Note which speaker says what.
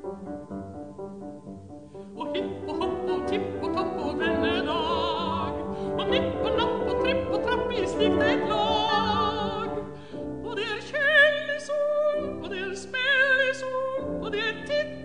Speaker 1: Og hipp og hopp og tipp og topp og denne dag, og nipp og napp og tripp og trapp i slikt et lag. Og det kjell i sol, og det spell i sol, og det titt